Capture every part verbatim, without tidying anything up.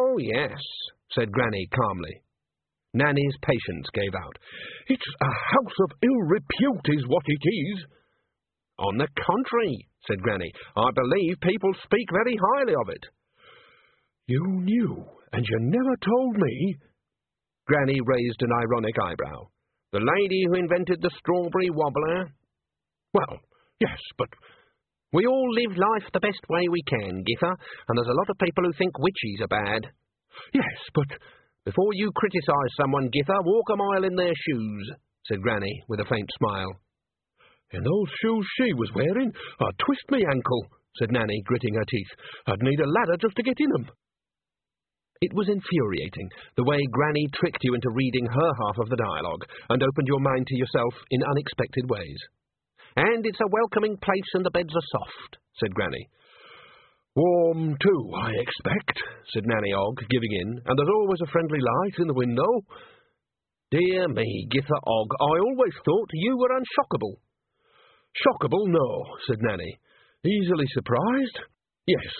Oh, yes, said Granny calmly. Nanny's patience gave out. It's a house of ill repute is what it is. On the contrary, said Granny, I believe people speak very highly of it. You knew, and you never told me. Granny raised an ironic eyebrow. The lady who invented the strawberry wobbler? Well, yes, but we all live life the best way we can, Giffer, and there's a lot of people who think witches are bad. Yes, but before you criticise someone, Giffer, walk a mile in their shoes, said Granny with a faint smile. In those shoes she was wearing, I'd twist me ankle, said Nanny, gritting her teeth. I'd need a ladder just to get in 'em. It was infuriating, the way Granny tricked you into reading her half of the dialogue, and opened your mind to yourself in unexpected ways. And it's a welcoming place and the beds are soft, said Granny. Warm, too, I expect, said Nanny Ogg, giving in, and there's always a friendly light in the window. Dear me, Gither Ogg, I always thought you were unshockable. Shockable, no, said Nanny. Easily surprised? Yes.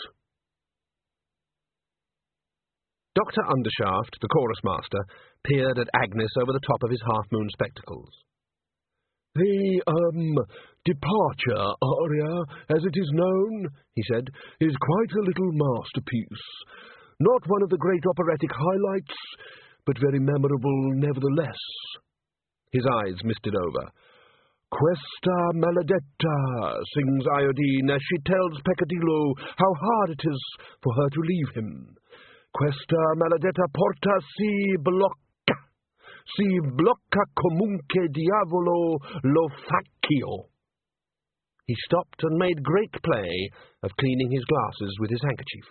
Doctor Undershaft, the chorus master, peered at Agnes over the top of his half-moon spectacles. The, um, departure aria, as it is known, he said, is quite a little masterpiece. Not one of the great operatic highlights, but very memorable nevertheless. His eyes misted over. Questa maledetta, sings Iodine, as she tells Peccadillo how hard it is for her to leave him. Questa maledetta porta si blocca, si blocca comunque diavolo lo faccio. He stopped and made great play of cleaning his glasses with his handkerchief.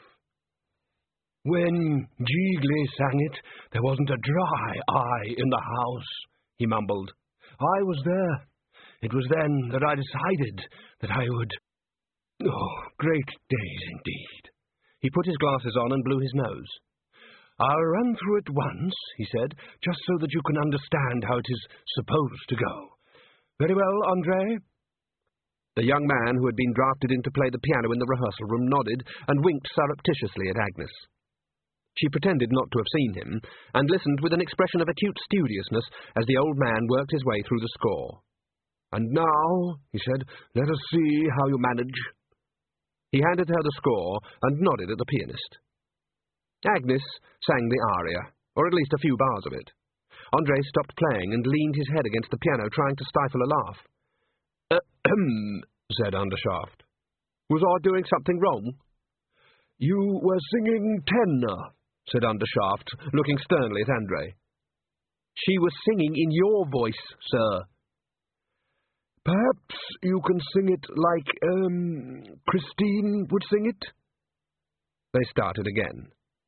When Gigli sang it, there wasn't a dry eye in the house, he mumbled. I was there. It was then that I decided that I would... Oh, great days indeed. He put his glasses on and blew his nose. I'll run through it once, he said, just so that you can understand how it is supposed to go. Very well, André? The young man who had been drafted in to play the piano in the rehearsal room nodded and winked surreptitiously at Agnes. She pretended not to have seen him, and listened with an expression of acute studiousness as the old man worked his way through the score. And now, he said, let us see how you manage. He handed her the score and nodded at the pianist. Agnes sang the aria, or at least a few bars of it. André stopped playing and leaned his head against the piano, trying to stifle a laugh. Ahem, said Undershaft. Was I doing something wrong? You were singing tenor, said Undershaft, looking sternly at André. She was singing in your voice, sir. Perhaps you can sing it like, um, Christine would sing it? They started again.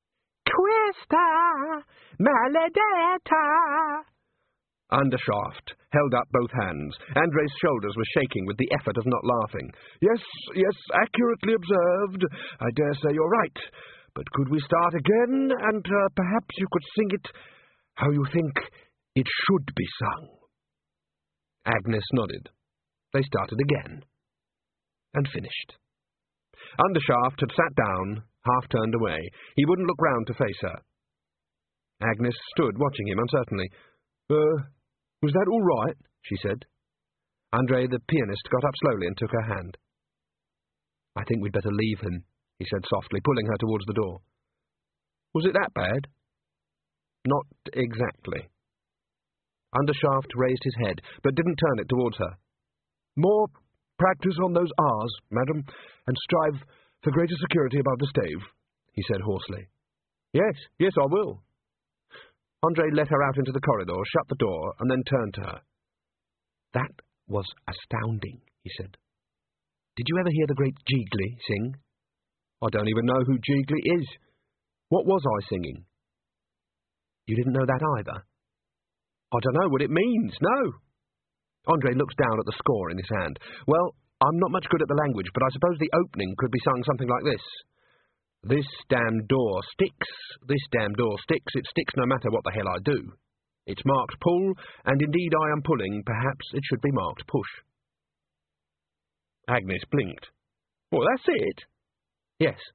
Questa maledetta. Undershaft held up both hands. André's shoulders were shaking with the effort of not laughing. Yes, yes, accurately observed. I dare say you're right. But could we start again, and uh, perhaps you could sing it how you think it should be sung? Agnes nodded. They started again, and finished. Undershaft had sat down, half turned away. He wouldn't look round to face her. Agnes stood watching him uncertainly. Uh, was that all right? She said. André, the pianist, got up slowly and took her hand. I think we'd better leave him, he said softly, pulling her towards the door. Was it that bad? Not exactly. Undershaft raised his head, but didn't turn it towards her. More practice on those R's, madam, and strive for greater security above the stave, he said hoarsely. Yes, yes, I will. André let her out into the corridor, shut the door, and then turned to her. That was astounding, he said. Did you ever hear the great Gigli sing? I don't even know who Gigli is. What was I singing? You didn't know that either? I don't know what it means, no. André looked down at the score in his hand. Well, I'm not much good at the language, but I suppose the opening could be sung something like this. This damn door sticks, this damn door sticks, it sticks no matter what the hell I do. It's marked pull, and indeed I am pulling, perhaps it should be marked push. Agnes blinked. Well, that's it. Yes,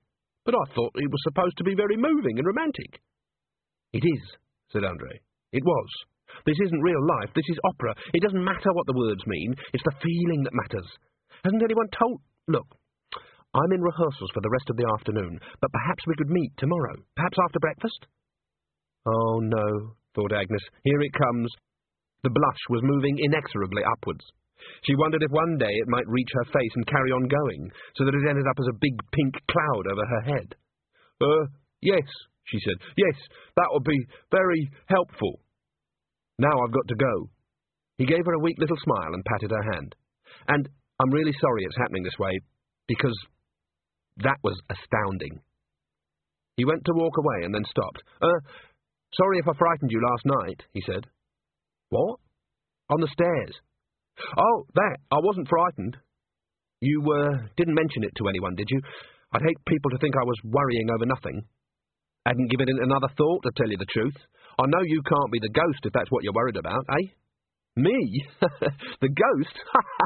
But I thought it was supposed to be very moving and romantic. It is, said Andre. It was. This isn't real life. This is opera. It doesn't matter what the words mean. It's the feeling that matters. Hasn't anyone told... Look, I'm in rehearsals for the rest of the afternoon, but perhaps we could meet tomorrow. Perhaps after breakfast? Oh, no, thought Agnes. Here it comes. The blush was moving inexorably upwards. She wondered if one day it might reach her face and carry on going, so that it ended up as a big pink cloud over her head. Uh, yes, she said. Yes, that would be very helpful. Now I've got to go. He gave her a weak little smile and patted her hand. And I'm really sorry it's happening this way, because that was astounding. He went to walk away and then stopped. Uh, sorry if I frightened you last night, he said. What? On the stairs. Oh, that. I wasn't frightened. You, uh, didn't mention it to anyone, did you? I'd hate people to think I was worrying over nothing. Hadn't given it another thought, to tell you the truth. I know you can't be the ghost if that's what you're worried about, eh? Me? The ghost?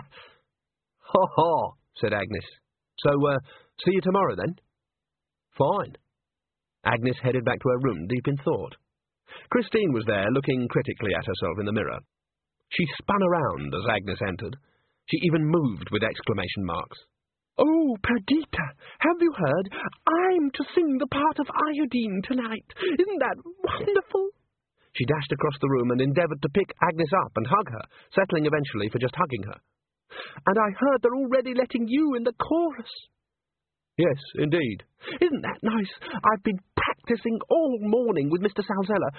Ha ha, said Agnes. So, uh, see you tomorrow then? Fine. Agnes headed back to her room, deep in thought. Christine was there, looking critically at herself in the mirror. She spun around as Agnes entered. She even moved with exclamation marks. Oh, Perdita, have you heard? I'm to sing the part of Iodine tonight. Isn't that wonderful? She dashed across the room and endeavoured to pick Agnes up and hug her, settling eventually for just hugging her. And I heard they're already letting you in the chorus. Yes, indeed. Isn't that nice? I've been practising all morning with Mister Salzella.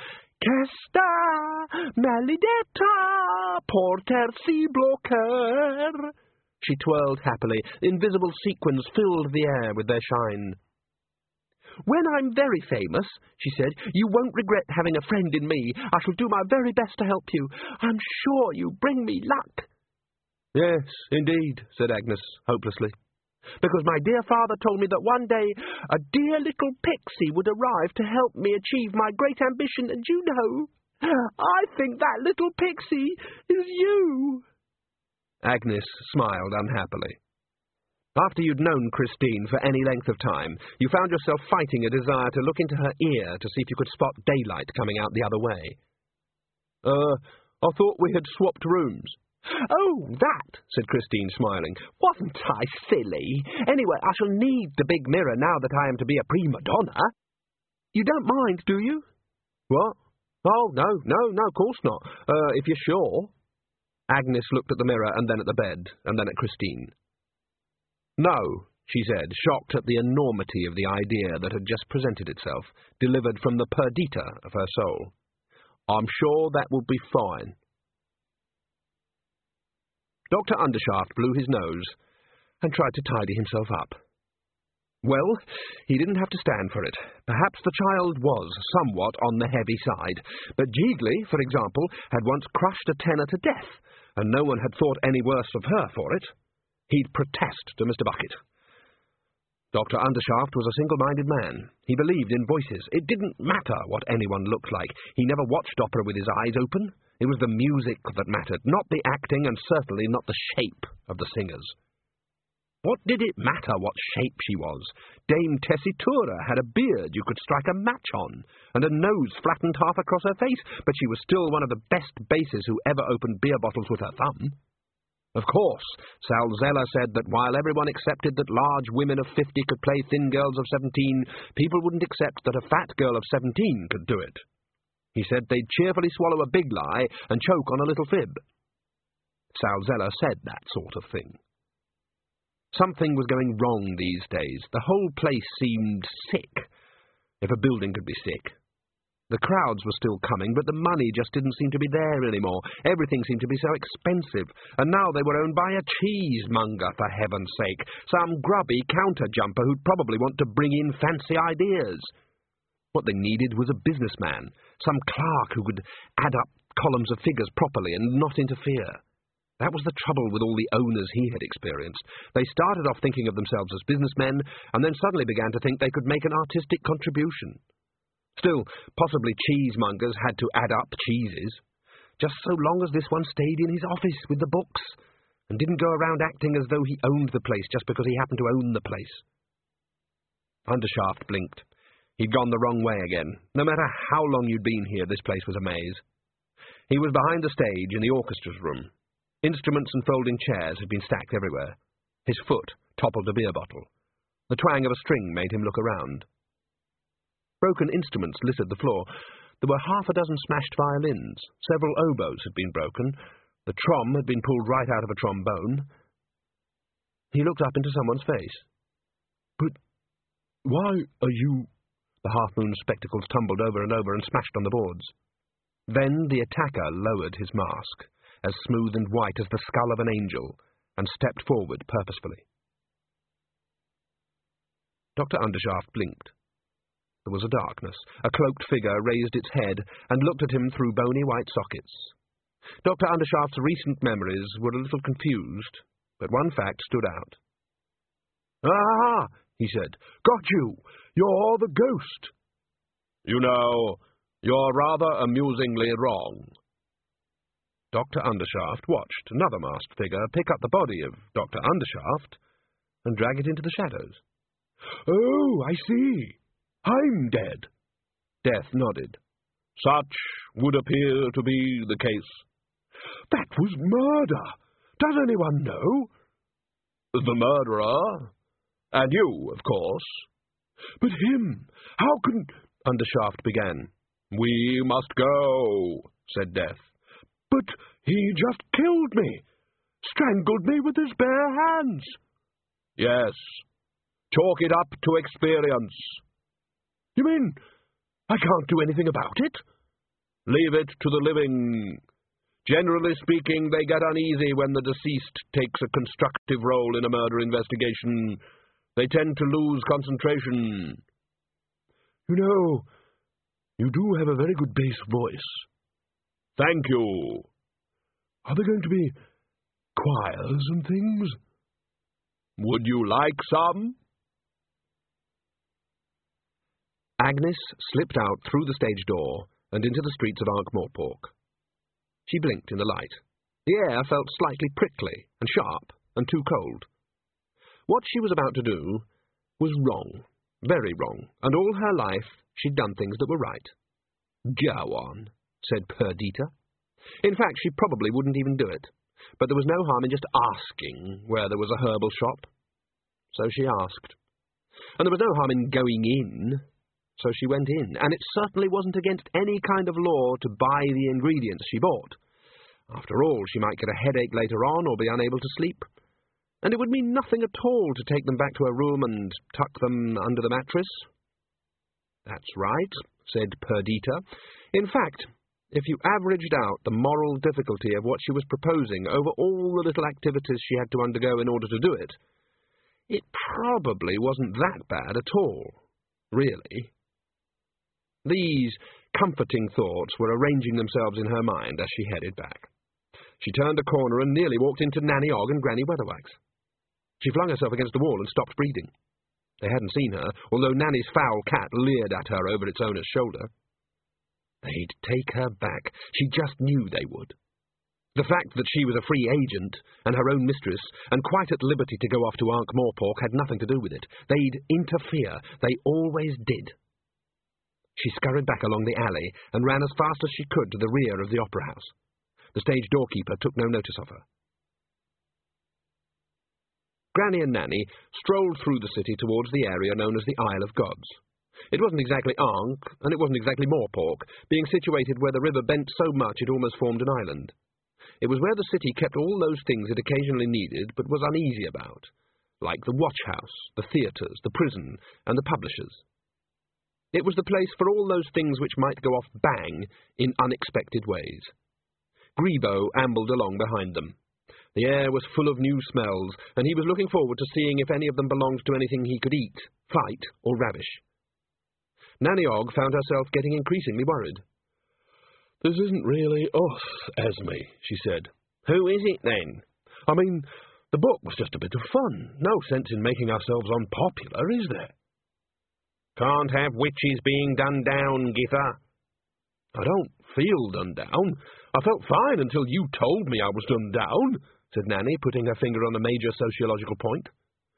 Casta, maledetta, porter si blocker. She twirled happily. Invisible sequins filled the air with their shine. When I'm very famous, she said, you won't regret having a friend in me. I shall do my very best to help you. I'm sure you bring me luck. Yes, indeed, said Agnes, hopelessly. Because my dear father told me that one day a dear little pixie would arrive to help me achieve my great ambition, and you know, I think that little pixie is you. Agnes smiled unhappily. After you'd known Christine for any length of time, you found yourself fighting a desire to look into her ear to see if you could spot daylight coming out the other way. Uh, I thought we had swapped rooms. Oh, that, said Christine, smiling. Wasn't I silly? Anyway, I shall need the big mirror now that I am to be a prima donna. You don't mind, do you? What? Oh, no, no, no, of course not. Uh, if you're sure. Agnes looked at the mirror and then at the bed, and then at Christine. No, she said, shocked at the enormity of the idea that had just presented itself, delivered from the Perdita of her soul. I'm sure that will be fine. Doctor Undershaft blew his nose and tried to tidy himself up. Well, he didn't have to stand for it. Perhaps the child was somewhat on the heavy side, but Jiggly, for example, had once crushed a tenor to death, and no one had thought any worse of her for it. He'd protest to Mister Bucket. Doctor Undershaft was a single-minded man. He believed in voices. It didn't matter what anyone looked like. He never watched opera with his eyes open. It was the music that mattered, not the acting, and certainly not the shape of the singers. What did it matter what shape she was? Dame Tessitura had a beard you could strike a match on, and a nose flattened half across her face, but she was still one of the best basses who ever opened beer bottles with her thumb. Of course, Salzella said that while everyone accepted that large women of fifty could play thin girls of seventeen, people wouldn't accept that a fat girl of seventeen could do it. He said they'd cheerfully swallow a big lie and choke on a little fib. Salzella said that sort of thing. Something was going wrong these days. The whole place seemed sick, if a building could be sick. The crowds were still coming, but the money just didn't seem to be there anymore. Everything seemed to be so expensive, and now they were owned by a cheesemonger, for heaven's sake, some grubby counter-jumper who'd probably want to bring in fancy ideas. What they needed was a businessman, some clerk who could add up columns of figures properly and not interfere. That was the trouble with all the owners he had experienced. They started off thinking of themselves as businessmen, and then suddenly began to think they could make an artistic contribution. Still, possibly cheesemongers had to add up cheeses, just so long as this one stayed in his office with the books, and didn't go around acting as though he owned the place just because he happened to own the place. Undershaft blinked. He'd gone the wrong way again. No matter how long you'd been here, this place was a maze. He was behind the stage in the orchestra's room. Instruments and folding chairs had been stacked everywhere. His foot toppled a beer bottle. The twang of a string made him look around. Broken instruments littered the floor. There were half a dozen smashed violins. Several oboes had been broken. The trom had been pulled right out of a trombone. He looked up into someone's face. "But why are you—" The half-moon spectacles tumbled over and over and smashed on the boards. Then the attacker lowered his mask, as smooth and white as the skull of an angel, and stepped forward purposefully. Doctor Undershaft blinked. There was a darkness. A cloaked figure raised its head and looked at him through bony white sockets. Doctor Undershaft's recent memories were a little confused, but one fact stood out. "Ah!" he said. "Got you! You're the ghost!" "You know, you're rather amusingly wrong." Doctor Undershaft watched another masked figure pick up the body of Doctor Undershaft and drag it into the shadows. "Oh, I see. I'm dead." Death nodded. "Such would appear to be the case." "That was murder. Does anyone know?" "The murderer. And you, of course." "But him, how can—" Undershaft began. "We must go," said Death. "But he just killed me. Strangled me with his bare hands." "Yes. Chalk it up to experience." "You mean I can't do anything about it?" "Leave it to the living. Generally speaking, they get uneasy when the deceased takes a constructive role in a murder investigation. They tend to lose concentration." "You know, you do have a very good bass voice." "Thank you." "Are there going to be choirs and things?" "Would you like some?" Agnes slipped out through the stage door and into the streets of Ankh-Morpork. She blinked in the light. The air felt slightly prickly and sharp and too cold. What she was about to do was wrong, very wrong, and all her life she'd done things that were right. "Go on," said Perdita. In fact, she probably wouldn't even do it, but there was no harm in just asking where there was a herbal shop. So she asked. And there was no harm in going in. So she went in, and it certainly wasn't against any kind of law to buy the ingredients she bought. After all, she might get a headache later on or be unable to sleep. And it would mean nothing at all to take them back to her room and tuck them under the mattress. "That's right," said Perdita. In fact, if you averaged out the moral difficulty of what she was proposing over all the little activities she had to undergo in order to do it, it probably wasn't that bad at all, really. These comforting thoughts were arranging themselves in her mind as she headed back. She turned a corner and nearly walked into Nanny Ogg and Granny Weatherwax. She flung herself against the wall and stopped breathing. They hadn't seen her, although Nanny's foul cat leered at her over its owner's shoulder. They'd take her back. She just knew they would. The fact that she was a free agent and her own mistress and quite at liberty to go off to Ankh-Morpork had nothing to do with it. They'd interfere. They always did. She scurried back along the alley and ran as fast as she could to the rear of the opera house. The stage doorkeeper took no notice of her. Granny and Nanny strolled through the city towards the area known as the Isle of Gods. It wasn't exactly Ankh, and it wasn't exactly Morpork, being situated where the river bent so much it almost formed an island. It was where the city kept all those things it occasionally needed but was uneasy about, like the watchhouse, the theatres, the prison, and the publishers. It was the place for all those things which might go off bang in unexpected ways. Grebo ambled along behind them. The air was full of new smells, and he was looking forward to seeing if any of them belonged to anything he could eat, fight, or ravish. Nanny Ogg found herself getting increasingly worried. "This isn't really us, Esme," she said. "Who is it, then?" "I mean, the book was just a bit of fun. No sense in making ourselves unpopular, is there?" "Can't have witches being done down, Githa." "I don't feel done down. I felt fine until you told me I was done down," said Nanny, putting her finger on a major sociological point.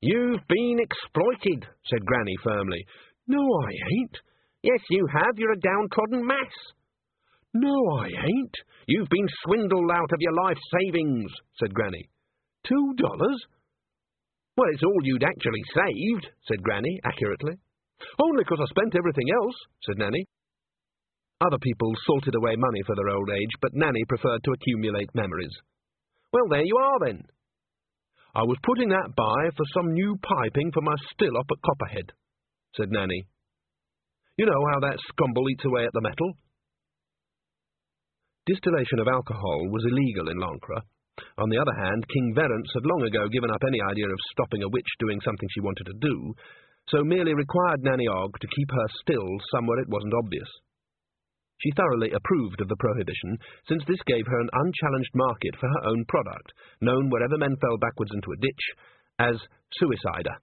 "You've been exploited," said Granny firmly. "No, I ain't." "Yes, you have. You're a downtrodden mass." "No, I ain't." "You've been swindled out of your life savings," said Granny. Two dollars? "Well, it's all you'd actually saved," said Granny, accurately. "Only 'cause I spent everything else," said Nanny. Other people salted away money for their old age, but Nanny preferred to accumulate memories. "Well, there you are, then." "I was putting that by for some new piping for my still up at Copperhead," said Nanny. "You know how that scumble eats away at the metal?" Distillation of alcohol was illegal in Lancre. On the other hand, King Verence had long ago given up any idea of stopping a witch doing something she wanted to do, so merely required Nanny Ogg to keep her still somewhere it wasn't obvious. She thoroughly approved of the prohibition, since this gave her an unchallenged market for her own product, known wherever men fell backwards into a ditch as suicider.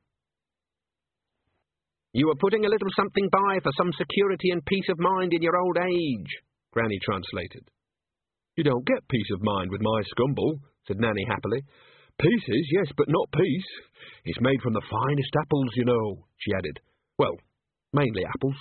"You were putting a little something by for some security and peace of mind in your old age," Granny translated. "You don't get peace of mind with my scumble," said Nanny happily. "Pieces, yes, but not peace. It's made from the finest apples, you know," she added. "Well, mainly apples."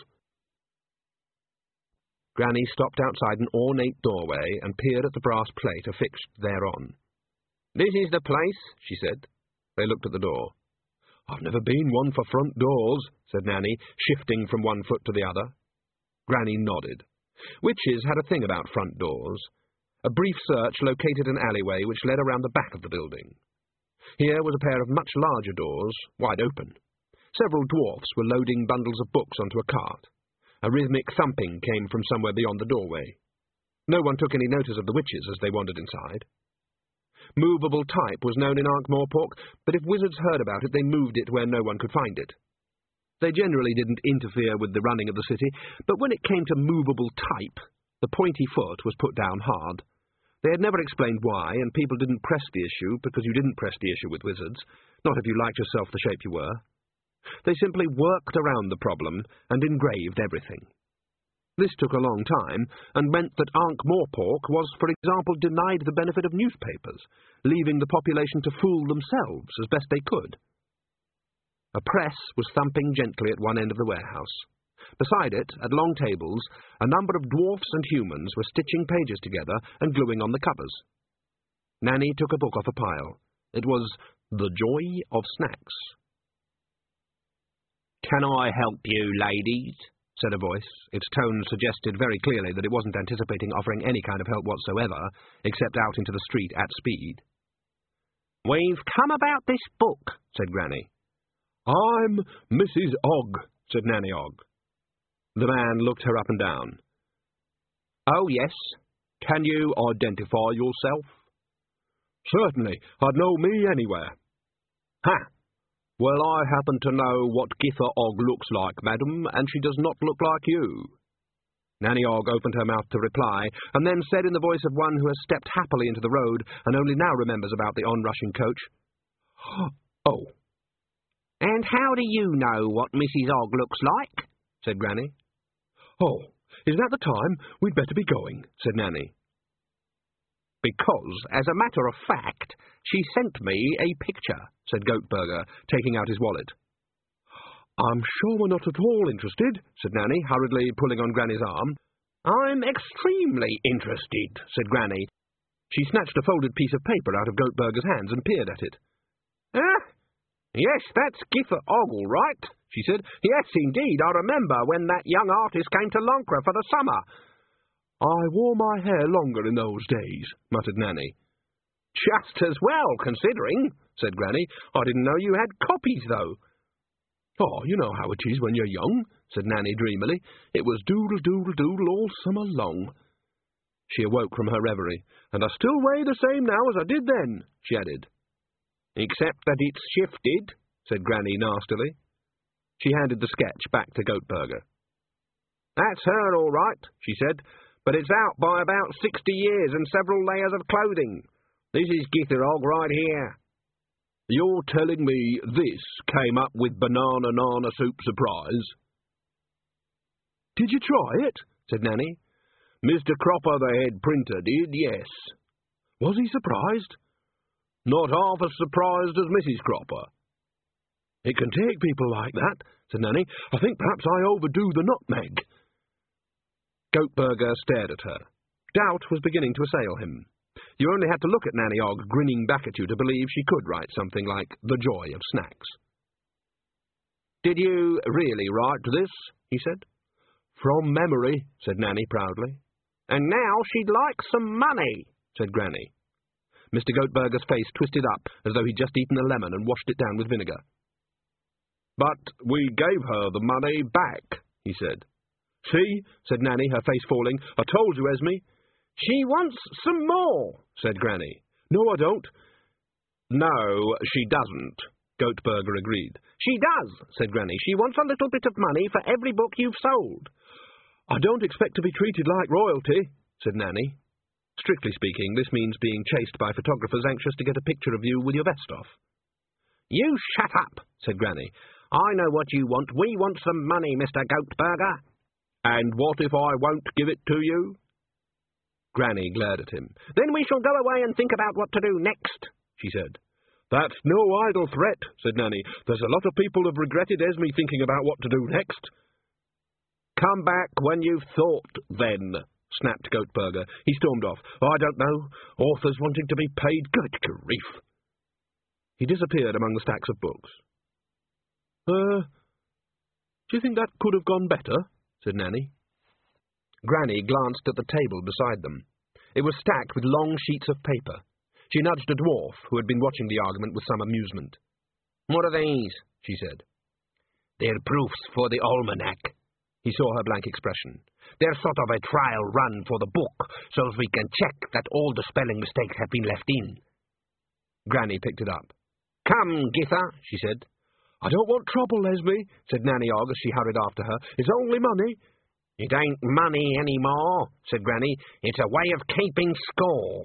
Granny stopped outside an ornate doorway and peered at the brass plate affixed thereon. "This is the place," she said. They looked at the door. "I've never been one for front doors," said Nanny, shifting from one foot to the other. Granny nodded. Witches had a thing about front doors. A brief search located an alleyway which led around the back of the building. Here was a pair of much larger doors, wide open. Several dwarfs were loading bundles of books onto a cart. A rhythmic thumping came from somewhere beyond the doorway. No one took any notice of the witches as they wandered inside. Movable type was known in Ankh-Morpork, but if wizards heard about it, they moved it where no one could find it. They generally didn't interfere with the running of the city, but when it came to movable type, the pointy foot was put down hard. They had never explained why, and people didn't press the issue because you didn't press the issue with wizards, not if you liked yourself the shape you were. They simply worked around the problem and engraved everything. This took a long time, and meant that Ankh-Morpork was, for example, denied the benefit of newspapers, leaving the population to fool themselves as best they could. A press was thumping gently at one end of the warehouse. Beside it, at long tables, a number of dwarfs and humans were stitching pages together and gluing on the covers. Nanny took a book off a pile. It was The Joy of Snacks. "Can I help you, ladies?" said a voice. Its tone suggested very clearly that it wasn't anticipating offering any kind of help whatsoever, except out into the street at speed. "We've come about this book," said Granny. "I'm Missus Ogg," said Nanny Ogg. The man looked her up and down. "Oh, yes. Can you identify yourself?" "Certainly. I'd know me anywhere." "Ha! Well, I happen to know what Githa Ogg looks like, madam, and she does not look like you." Nanny Ogg opened her mouth to reply, and then said in the voice of one who has stepped happily into the road and only now remembers about the onrushing coach, "Oh." "And how do you know what Missus Ogg looks like?" said Granny. "Oh, is that the time? We'd better be going," said Nanny. "Because, as a matter of fact, she sent me a picture," said Goatburger, taking out his wallet. "I'm sure we're not at all interested," said Nanny, hurriedly pulling on Granny's arm. "I'm extremely interested," said Granny. She snatched a folded piece of paper out of Goatburger's hands and peered at it. "Ah, yes, that's Githa Ogg, all right," she said. "Yes, indeed, I remember when that young artist came to Lancre for the summer." "I wore my hair longer in those days," muttered Nanny. "Just as well, considering," said Granny. "I didn't know you had copies, though." "Oh, you know how it is when you're young," said Nanny dreamily. "It was doodle-doodle-doodle all summer long." She awoke from her reverie. "And I still weigh the same now as I did then," she added. "Except that it's shifted," said Granny nastily. She handed the sketch back to Goatburger. "That's her, all right," she said, "but it's out by about sixty years and several layers of clothing. This is Githa Ogg right here." "You're telling me this came up with banana-nana soup surprise?" "Did you try it?" said Nanny. "Mister Cropper, the head printer, did, yes." "Was he surprised?" "Not half as surprised as Missus Cropper." "It can take people like that," said Nanny. "I think perhaps I overdo the nutmeg." Goatburger stared at her. Doubt was beginning to assail him. You only had to look at Nanny Ogg grinning back at you to believe she could write something like The Joy of Snacks. "Did you really write this?" he said. "From memory," said Nanny proudly. "And now she'd like some money," said Granny. Mister Goatburger's face twisted up as though he'd just eaten a lemon and washed it down with vinegar. "But we gave her the money back," he said. "See," said Nanny, her face falling. "I told you, Esme." "She wants some more," said Granny. "No, I don't." "No, she doesn't," Goatburger agreed. "She does," said Granny. "She wants a little bit of money for every book you've sold." "I don't expect to be treated like royalty," said Nanny. Strictly speaking, this means being chased by photographers anxious to get a picture of you with your vest off. "You shut up," said Granny. "I know what you want. We want some money, Mister Goatburger." "And what if I won't give it to you?" Granny glared at him. "Then we shall go away and think about what to do next," she said. "That's no idle threat," said Nanny. "There's a lot of people who've regretted Esme thinking about what to do next." "Come back when you've thought, then," snapped Goatburger. He stormed off. "I don't know. Authors wanting to be paid. Good grief." He disappeared among the stacks of books. Uh, do you think that could have gone better?" said Nanny. Granny glanced at the table beside them. It was stacked with long sheets of paper. She nudged a dwarf, who had been watching the argument with some amusement. "What are these?" she said. "They're proofs for the almanac." He saw her blank expression. "They're sort of a trial run for the book, so as we can check that all the spelling mistakes have been left in." Granny picked it up. "Come, Githa," she said. "I don't want trouble, Esme," said Nanny Ogg as she hurried after her. "It's only money." "It ain't money any more," said Granny. "It's a way of keeping score."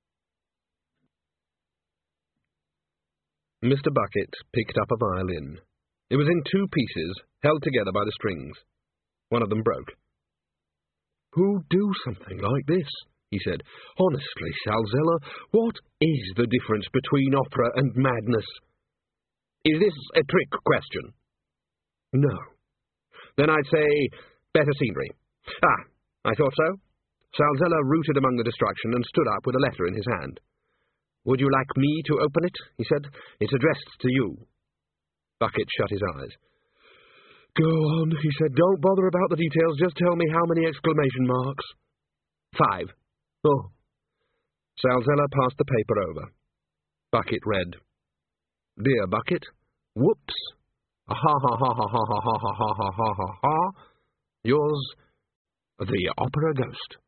Mister Bucket picked up a violin. It was in two pieces, held together by the strings. One of them broke. "Who'd do something like this?" he said. "Honestly, Salzella, what is the difference between opera and madness?" "Is this a trick question?" "No." "Then I'd say better scenery." "Ah, I thought so." Salzella rooted among the destruction and stood up with a letter in his hand. "Would you like me to open it?" he said. "It's addressed to you." Bucket shut his eyes. "Go on," he said. "Don't bother about the details. Just tell me how many exclamation marks." "Five." "Oh." Salzella passed the paper over. Bucket read, "Dear Bucket, whoops. Ha ha ha ha ha ha ha ha ha ha ha ha ha. Yours, the Opera Ghost."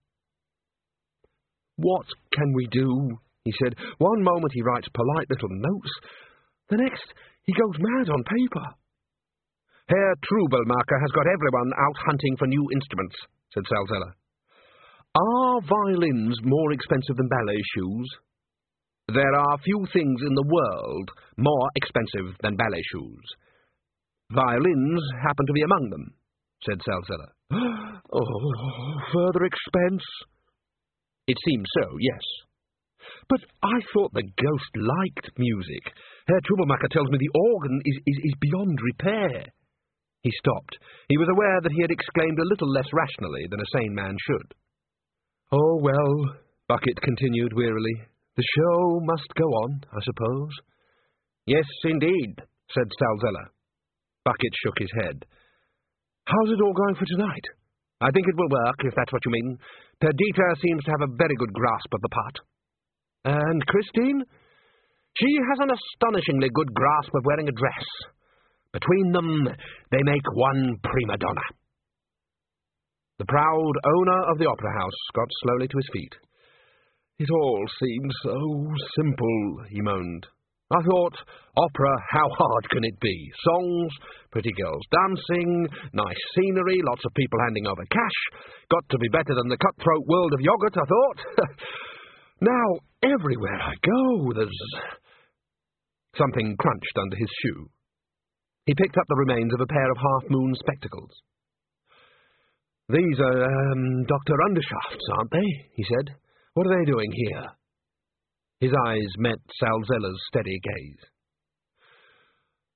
"What can we do?" he said. "One moment he writes polite little notes. The next he goes mad on paper." "Herr Trubelmarker has got everyone out hunting for new instruments," said Salzella. "Are violins more expensive than ballet shoes?" "There are few things in the world more expensive than ballet shoes. Violins happen to be among them," said Salzella. "Oh, further expense?" "It seems so, yes." "But I thought the ghost liked music. Herr Trubelmarker tells me the organ is, is, is beyond repair." He stopped. He was aware that he had exclaimed a little less rationally than a sane man should. "Oh, well," Bucket continued wearily, "the show must go on, I suppose." "Yes, indeed," said Salzella. Bucket shook his head. "How's it all going for tonight?" "I think it will work, if that's what you mean. Perdita seems to have a very good grasp of the part." "And Christine?" "She has an astonishingly good grasp of wearing a dress. Between them, they make one prima donna." The proud owner of the Opera House got slowly to his feet. "It all seems so simple," he moaned. "I thought, opera, how hard can it be? Songs, pretty girls dancing, nice scenery, lots of people handing over cash. Got to be better than the cutthroat world of yogurt, I thought. Now, everywhere I go, there's..." Something crunched under his shoe. He picked up the remains of a pair of half-moon spectacles. "These are, um, Doctor Undershaft's, aren't they?" he said. "What are they doing here?" His eyes met Salzella's steady gaze.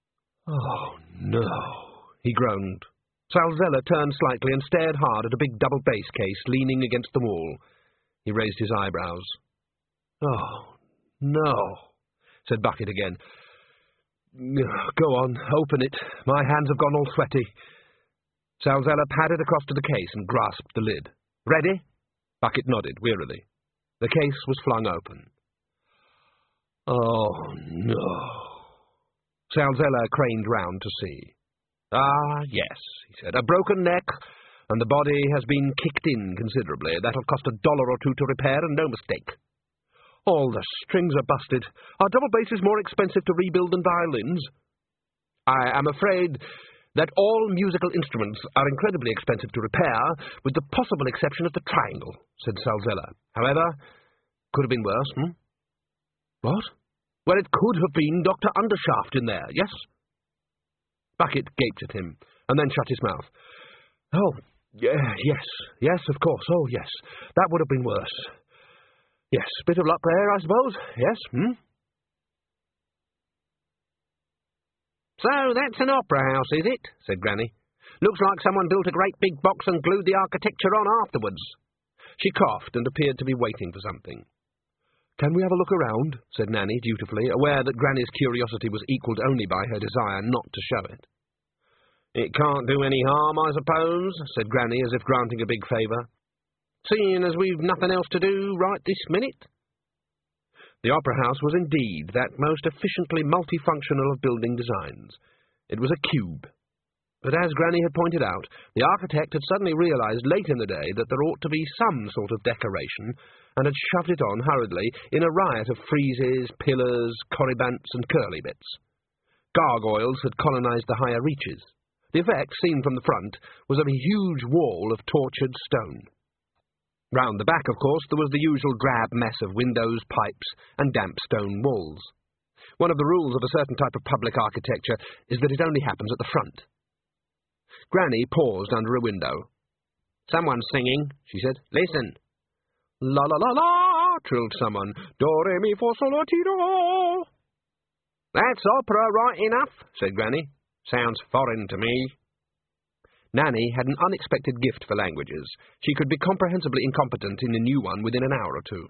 Oh, no, he groaned. Salzella turned slightly and stared hard at a big double bass case leaning against the wall. He raised his eyebrows. Oh, no, said Bucket again. Go on, open it. My hands have gone all sweaty. Salzella padded across to the case and grasped the lid. Ready? Bucket nodded wearily. The case was flung open. Oh, no. Salzella craned round to see. Ah, yes, he said, a broken neck, and the body has been kicked in considerably. That'll cost a dollar or two to repair, and no mistake. All the strings are busted. Are double basses more expensive to rebuild than violins? I am afraid that all musical instruments are incredibly expensive to repair, with the possible exception of the triangle, said Salzella. However, could have been worse, hmm? What? Well, it could have been Doctor Undershaft in there, yes? Bucket gaped at him, and then shut his mouth. Oh, yeah, yes, yes, of course, oh, yes, that would have been worse. Yes, bit of luck there, I suppose, yes, hmm? So that's an opera house, is it? Said Granny. Looks like someone built a great big box and glued the architecture on afterwards. She coughed and appeared to be waiting for something. Can we have a look around? Said Nanny dutifully, aware that Granny's curiosity was equalled only by her desire not to show it. It can't do any harm, I suppose, said Granny, as if granting a big favour, seeing as we've nothing else to do right this minute. The Opera House was indeed that most efficiently multifunctional of building designs. It was a cube. But as Granny had pointed out, the architect had suddenly realised late in the day that there ought to be some sort of decoration, and had shoved it on hurriedly in a riot of friezes, pillars, corribants, and curly bits. Gargoyles had colonised the higher reaches. The effect, seen from the front, was of a huge wall of tortured stone. Round the back, of course, there was the usual drab mess of windows, pipes, and damp stone walls. One of the rules of a certain type of public architecture is that it only happens at the front. Granny paused under a window. Someone's singing, she said. Listen. La la la la, trilled someone. Do re mi fa sol la ti do. That's opera right enough, said Granny. Sounds foreign to me. Nanny had an unexpected gift for languages. She could be comprehensibly incompetent in a new one within an hour or two.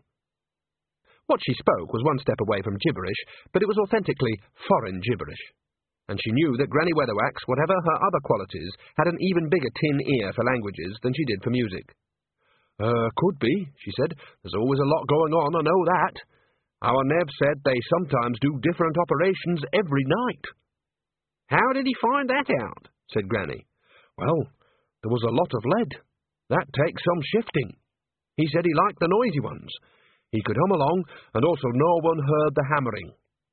What she spoke was one step away from gibberish, but it was authentically foreign gibberish. And she knew that Granny Weatherwax, whatever her other qualities, had an even bigger tin ear for languages than she did for music. Uh, could be, she said. There's always a lot going on, I know that. Our Nev said they sometimes do different operations every night. How did he find that out? Said Granny. Well, there was a lot of lead. That takes some shifting. He said he liked the noisy ones. He could hum along, and also no one heard the hammering.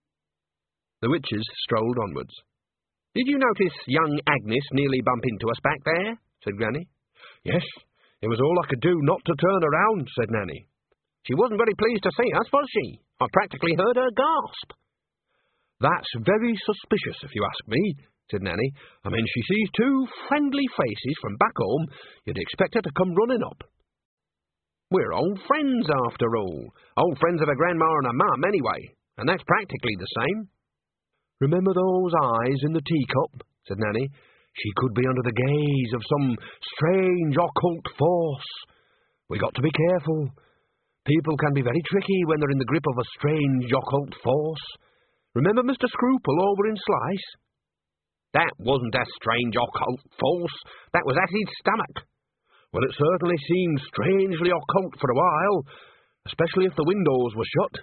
The witches strolled onwards. Did you notice young Agnes nearly bump into us back there? Said Granny. Yes, it was all I could do not to turn around, said Nanny. She wasn't very pleased to see us, was she? I practically heard her gasp. That's very suspicious, if you ask me, said Nanny. I mean, she sees two friendly faces from back home. You'd expect her to come running up. We're old friends, after all. Old friends of a grandma and a mum, anyway, and that's practically the same. Remember those eyes in the teacup, said Nanny. She could be under the gaze of some strange occult force. We got to be careful. People can be very tricky when they're in the grip of a strange occult force. Remember Mister Scruple over in Slice? That wasn't a strange occult force. That was at his stomach. Well, it certainly seemed strangely occult for a while, especially if the windows were shut.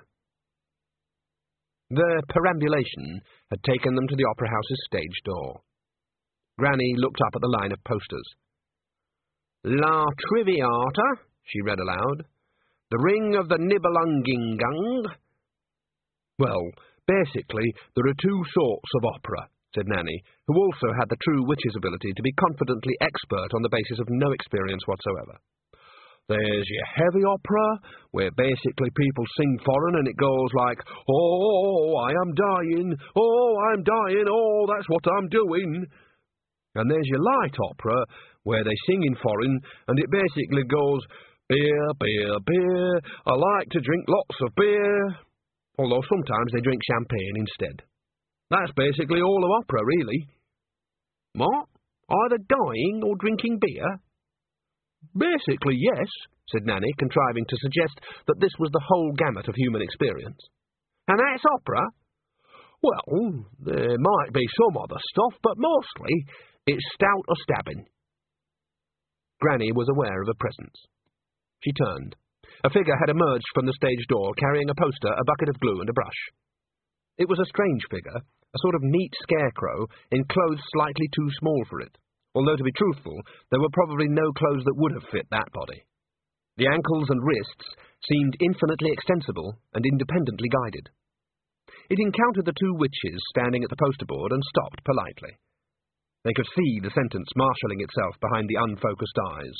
Their perambulation had taken them to the Opera House's stage door. Granny looked up at the line of posters. La Traviata, she read aloud. The Ring of the Nibelungengang. Well, basically, there are two sorts of opera, said Nanny, who also had the true witch's ability to be confidently expert on the basis of no experience whatsoever. There's your heavy opera, where basically people sing foreign and it goes like, oh, I am dying, oh, I'm dying, oh, that's what I'm doing. And there's your light opera, where they sing in foreign and it basically goes, beer, beer, beer, I like to drink lots of beer, although sometimes they drink champagne instead. That's basically all of opera, really. What? Either dying or drinking beer? Basically, yes, said Nanny, contriving to suggest that this was the whole gamut of human experience. And that's opera? Well, there might be some other stuff, but mostly it's stout or stabbing. Granny was aware of a presence. She turned. A figure had emerged from the stage door, carrying a poster, a bucket of glue, and a brush. It was a strange figure, a sort of neat scarecrow, in clothes slightly too small for it, although, to be truthful, there were probably no clothes that would have fit that body. The ankles and wrists seemed infinitely extensible and independently guided. It encountered the two witches standing at the poster board and stopped politely. They could see the sentence marshalling itself behind the unfocused eyes.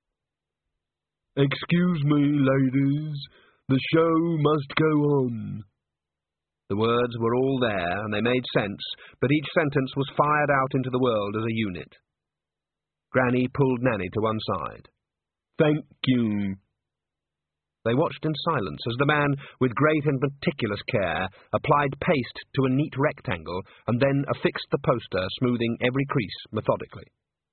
"Excuse me, ladies, the show must go on." The words were all there, and they made sense, but each sentence was fired out into the world as a unit. Granny pulled Nanny to one side. "Thank you." They watched in silence as the man, with great and meticulous care, applied paste to a neat rectangle and then affixed the poster, smoothing every crease methodically.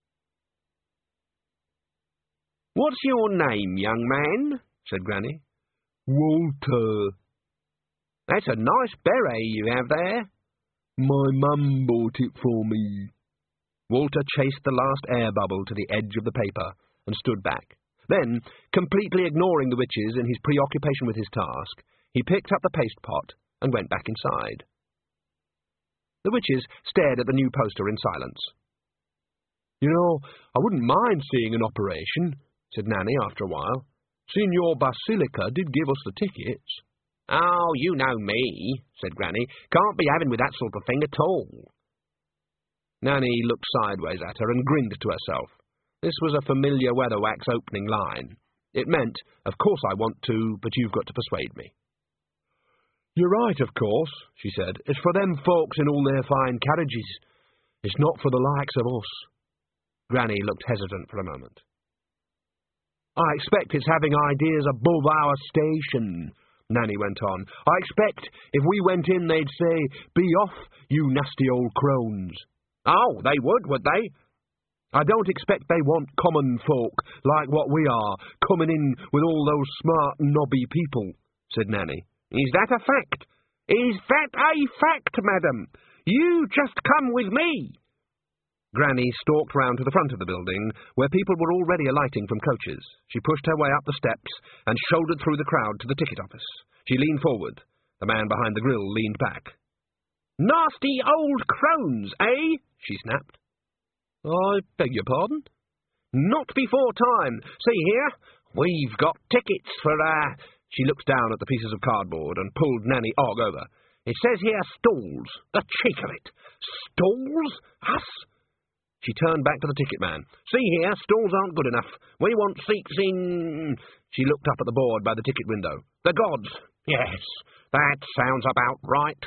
"What's your name, young man?" said Granny. "Walter." "That's a nice beret you have there." "My mum bought it for me." Walter chased the last air bubble to the edge of the paper and stood back. Then, completely ignoring the witches in his preoccupation with his task, he picked up the paste pot and went back inside. The witches stared at the new poster in silence. "You know, I wouldn't mind seeing an operation," said Nanny after a while. "Signor Basilica did give us the tickets." "Oh, you know me," said Granny. "Can't be having with that sort of thing at all." Nanny looked sideways at her and grinned to herself. This was a familiar weatherwax opening line. It meant, "Of course I want to, but you've got to persuade me." "You're right, of course," she said. "It's for them folks in all their fine carriages. It's not for the likes of us." Granny looked hesitant for a moment. "I expect it's having ideas above our station," Nanny went on. "I expect if we went in they'd say, 'Be off, you nasty old crones.'" "Oh, they would, would they?" "I don't expect they want common folk, like what we are, coming in with all those smart, knobby people," said Nanny. "Is that a fact?" "Is that a fact, madam? You just come with me." Granny stalked round to the front of the building, where people were already alighting from coaches. She pushed her way up the steps and shouldered through the crowd to the ticket office. She leaned forward. The man behind the grill leaned back. "Nasty old crones, eh?" she snapped. "I beg your pardon?" "Not before time. See here, we've got tickets for, uh... She looked down at the pieces of cardboard and pulled Nanny Ogg over. "It says here stalls. The cheek of it. Stalls? Us?" She turned back to the ticket man. "See here, stalls aren't good enough. We want seats in..." She looked up at the board by the ticket window. "The gods. Yes, that sounds about right."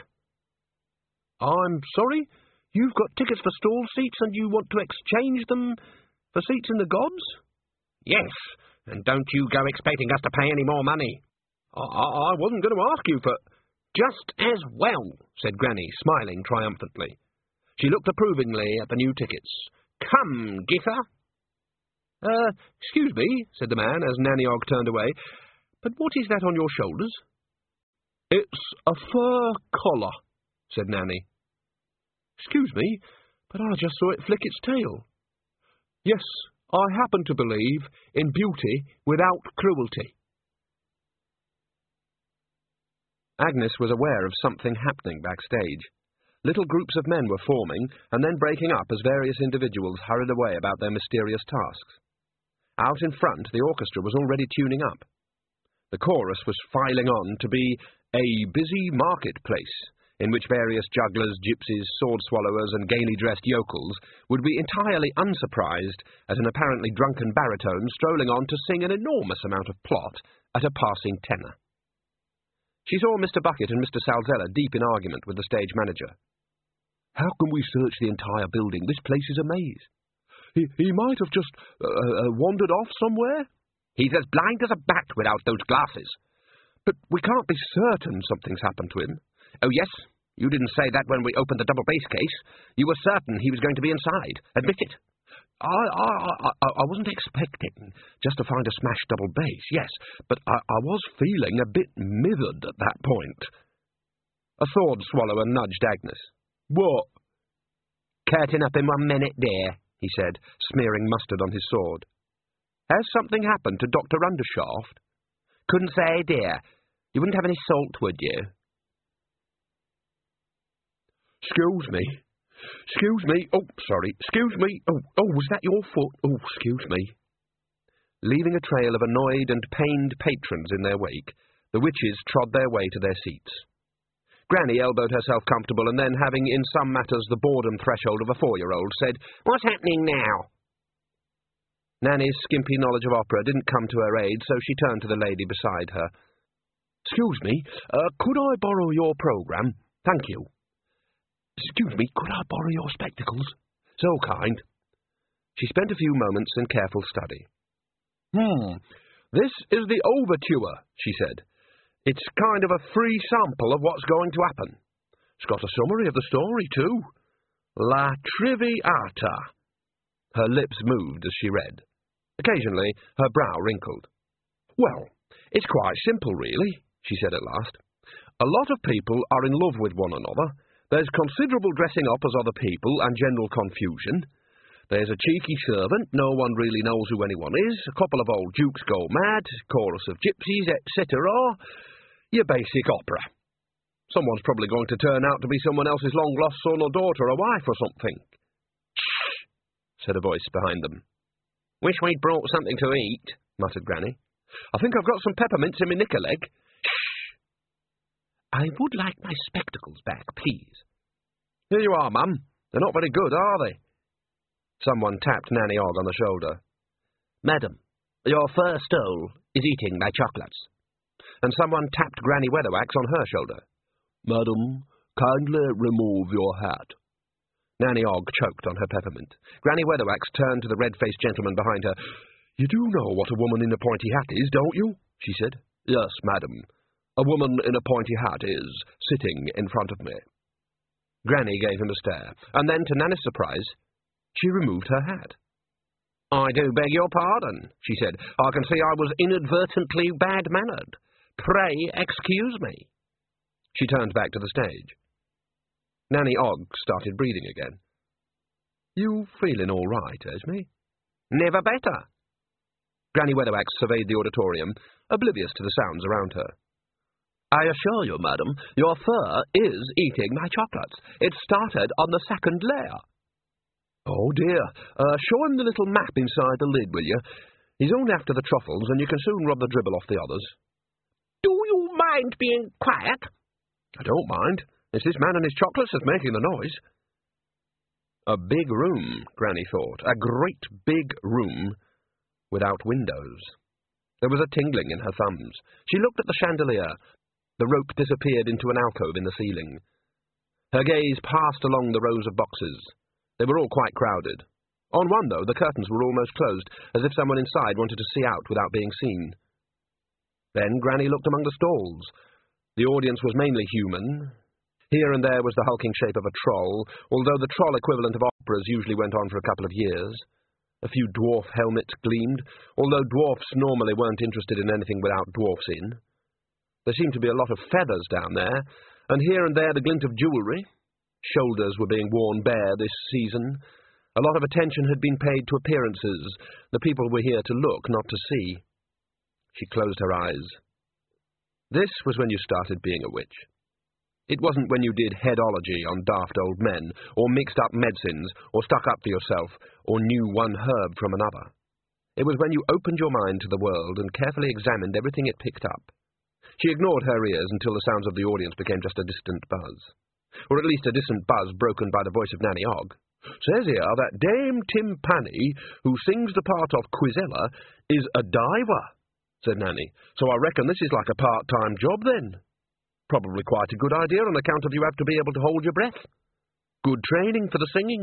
"I'm sorry? You've got tickets for stall seats and you want to exchange them for seats in the gods?" "Yes, and don't you go expecting us to pay any more money." I, I wasn't going to ask you for..." "Just as well," said Granny, smiling triumphantly. She looked approvingly at the new tickets. "Come, Gither." Uh, excuse me," said the man, as Nanny Ogg turned away, "but what is that on your shoulders?" "It's a fur collar," said Nanny. "Excuse me, but I just saw it flick its tail." "Yes, I happen to believe in beauty without cruelty." Agnes was aware of something happening backstage. Little groups of men were forming and then breaking up as various individuals hurried away about their mysterious tasks. Out in front, the orchestra was already tuning up. The chorus was filing on to be a busy marketplace, in which various jugglers, gypsies, sword-swallowers, and gaily dressed yokels would be entirely unsurprised at an apparently drunken baritone strolling on to sing an enormous amount of plot at a passing tenor. She saw Mister Bucket and Mister Salzella deep in argument with the stage manager. "How can we search the entire building? This place is a maze." He, he might have just uh, uh, wandered off somewhere." "He's as blind as a bat without those glasses." "But we can't be certain something's happened to him." "Oh, yes, You didn't say that when we opened the double bass case. You were certain he was going to be inside. Admit it. I, I, I, I wasn't expecting just to find a smashed double bass, yes, but I, I was feeling a bit mithered at that point. A thawed swallower nudged Agnes. What? Curtain up in one minute, dear, he said, smearing mustard on his sword. Has something happened to Doctor Undershaft? Couldn't say, dear. You wouldn't have any salt, would you? Excuse me. Excuse me. Oh, sorry. Excuse me. Oh, oh, was that your foot? Oh, excuse me. Leaving a trail of annoyed and pained patrons in their wake, the witches trod their way to their seats. Granny elbowed herself comfortable and then, having in some matters the boredom threshold of a four-year-old, said, What's happening now? Nanny's skimpy knowledge of opera didn't come to her aid, so she turned to the lady beside her. Excuse me, uh, could I borrow your programme? Thank you. Excuse me, could I borrow your spectacles? So kind. She spent a few moments in careful study. Hmm, this is the overture, she said. It's kind of a free sample of what's going to happen. It's got a summary of the story, too. La Traviata. Her lips moved as she read. Occasionally, her brow wrinkled. Well, it's quite simple, really, she said at last. A lot of people are in love with one another. There's considerable dressing up as other people and general confusion. There's a cheeky servant, no one really knows who anyone is, a couple of old dukes go mad, chorus of gypsies, et cetera. Your basic opera. Someone's probably going to turn out to be someone else's long-lost son or daughter or wife or something. Shh, said a voice behind them. Wish we'd brought something to eat, muttered Granny. I think I've got some peppermints in my knicker leg. I would like my spectacles back, please. Here you are, Mum. They're not very good, are they? Someone tapped Nanny Ogg on the shoulder. Madam, your fur stole is eating my chocolates. And someone tapped Granny Weatherwax on her shoulder. Madam, kindly remove your hat. Nanny Ogg choked on her peppermint. Granny Weatherwax turned to the red-faced gentleman behind her. You do know what a woman in a pointy hat is, don't you? She said. Yes, madam. A woman in a pointy hat is sitting in front of me. Granny gave him a stare, and then, to Nanny's surprise, she removed her hat. I do beg your pardon, she said. I can see I was inadvertently bad-mannered. Pray excuse me. She turned back to the stage. Nanny Ogg started breathing again. You feeling all right, Esme? Never better. Granny Weatherwax surveyed the auditorium, oblivious to the sounds around her. I assure you, madam, your fur is eating my chocolates. It started on the second layer. Oh, dear. Uh, show him the little map inside the lid, will you? He's only after the truffles, and you can soon rub the dribble off the others. Do you mind being quiet? I don't mind. It's this man and his chocolates that's making the noise. A big room, Granny thought. A great big room without windows. There was a tingling in her thumbs. She looked at the chandelier. The rope disappeared into an alcove in the ceiling. Her gaze passed along the rows of boxes. They were all quite crowded. On one, though, the curtains were almost closed, as if someone inside wanted to see out without being seen. Then Granny looked among the stalls. The audience was mainly human. Here and there was the hulking shape of a troll, although the troll equivalent of operas usually went on for a couple of years. A few dwarf helmets gleamed, although dwarfs normally weren't interested in anything without dwarfs in. There seemed to be a lot of feathers down there, and here and there the glint of jewellery. Shoulders were being worn bare this season. A lot of attention had been paid to appearances. The people were here to look, not to see. She closed her eyes. This was when you started being a witch. It wasn't when you did headology on daft old men, or mixed up medicines, or stuck up for yourself, or knew one herb from another. It was when you opened your mind to the world and carefully examined everything it picked up. She ignored her ears until the sounds of the audience became just a distant buzz. Or at least a distant buzz broken by the voice of Nanny Ogg. Says here that Dame Timpani, who sings the part of Quizella, is a diver, said Nanny. So I reckon this is like a part-time job then. Probably quite a good idea on account of you have to be able to hold your breath. Good training for the singing.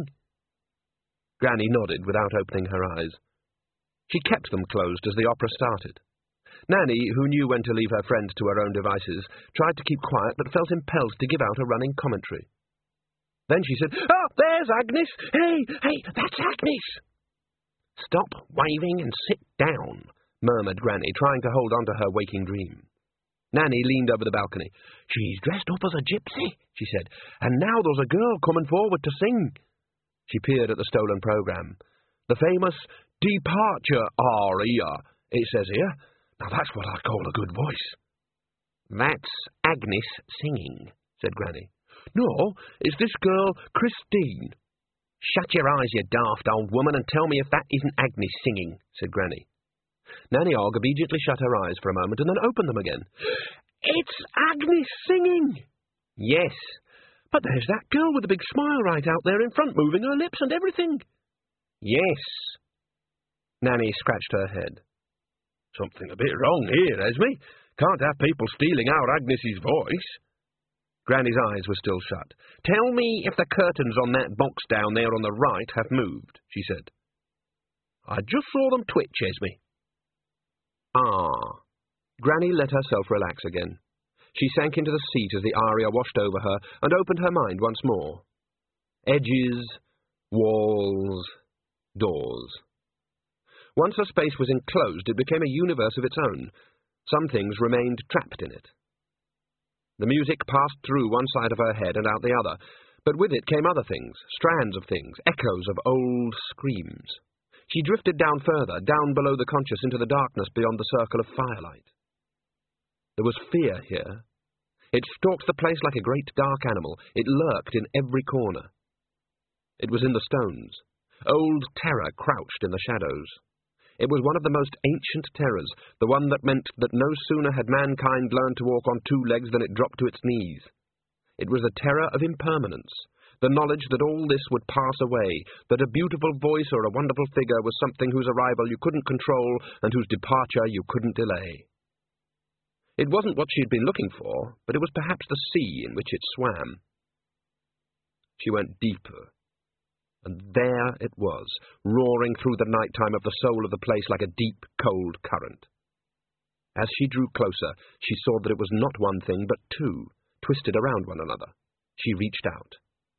Granny nodded without opening her eyes. She kept them closed as the opera started. Nanny, who knew when to leave her friend to her own devices, tried to keep quiet but felt impelled to give out a running commentary. Then she said, "Oh, there's Agnes! Hey, hey, that's Agnes!" "Stop waving and sit down," murmured Granny, trying to hold on to her waking dream. Nanny leaned over the balcony. "She's dressed up as a gypsy," she said, "and now there's a girl coming forward to sing." She peered at the stolen programme. "The famous Departure Aria, it says here. Now that's what I call a good voice." "That's Agnes singing," said Granny. "No, it's this girl, Christine." "Shut your eyes, you daft old woman, and tell me if that isn't Agnes singing," said Granny. Nanny Ogg obediently shut her eyes for a moment and then opened them again. "It's Agnes singing!" "Yes." "But there's that girl with the big smile right out there in front, moving her lips and everything." "Yes." Nanny scratched her head. "Something a bit wrong here, Esme. Can't have people stealing our Agnes's voice." Granny's eyes were still shut. "Tell me if the curtains on that box down there on the right have moved," she said. "I just saw them twitch, Esme." Ah. Granny let herself relax again. She sank into the seat as the aria washed over her and opened her mind once more. Edges, walls, doors. Once a space was enclosed, it became a universe of its own. Some things remained trapped in it. The music passed through one side of her head and out the other, but with it came other things, strands of things, echoes of old screams. She drifted down further, down below the conscious into the darkness beyond the circle of firelight. There was fear here. It stalked the place like a great dark animal. It lurked in every corner. It was in the stones. Old terror crouched in the shadows. It was one of the most ancient terrors, the one that meant that no sooner had mankind learned to walk on two legs than it dropped to its knees. It was the terror of impermanence, the knowledge that all this would pass away, that a beautiful voice or a wonderful figure was something whose arrival you couldn't control and whose departure you couldn't delay. It wasn't what she had been looking for, but it was perhaps the sea in which it swam. She went deeper. And there it was, roaring through the night time of the soul of the place like a deep, cold current. As she drew closer, she saw that it was not one thing, but two, twisted around one another. She reached out.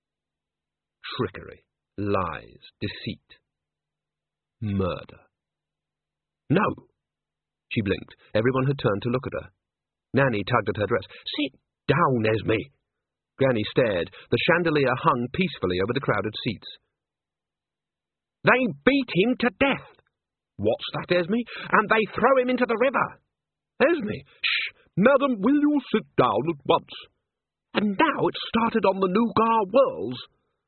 Trickery, lies, deceit, murder. No! She blinked. Everyone had turned to look at her. Nanny tugged at her dress. "Sit down, Esme!" Granny stared. The chandelier hung peacefully over the crowded seats. "They beat him to death." "What's that, Esme?" "And they throw him into the river." "Esme!" "Shh! Madam, will you sit down at once?" "And now it's started on the Nougat Whirls."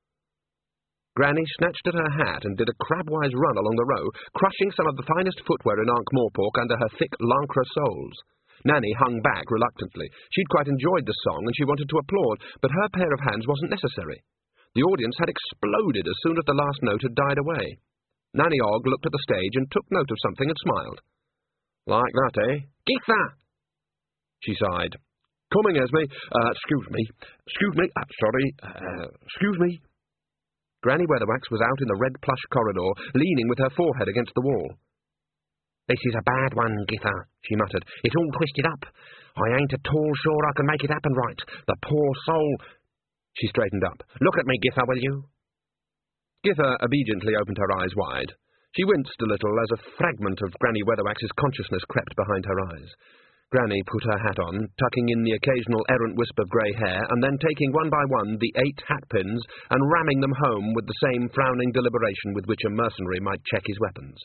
Granny snatched at her hat and did a crabwise run along the row, crushing some of the finest footwear in Ankh-Morpork under her thick Lancre soles. Nanny hung back reluctantly. She'd quite enjoyed the song, and she wanted to applaud, but her pair of hands wasn't necessary. The audience had exploded as soon as the last note had died away. Nanny Ogg looked at the stage and took note of something and smiled. "Like that, eh?" "Githa!" She sighed. "Coming, Esme. Uh, excuse me. Excuse me. Uh, sorry. Uh, excuse me." Granny Weatherwax was out in the red plush corridor, leaning with her forehead against the wall. "This is a bad one, Githa," she muttered. "It's all twisted up. I ain't at all sure I can make it happen right. The poor soul—" She straightened up. "Look at me, Githa, will you?" Githa obediently opened her eyes wide. She winced a little as a fragment of Granny Weatherwax's consciousness crept behind her eyes. Granny put her hat on, tucking in the occasional errant wisp of grey hair, and then taking one by one the eight hat-pins and ramming them home with the same frowning deliberation with which a mercenary might check his weapons.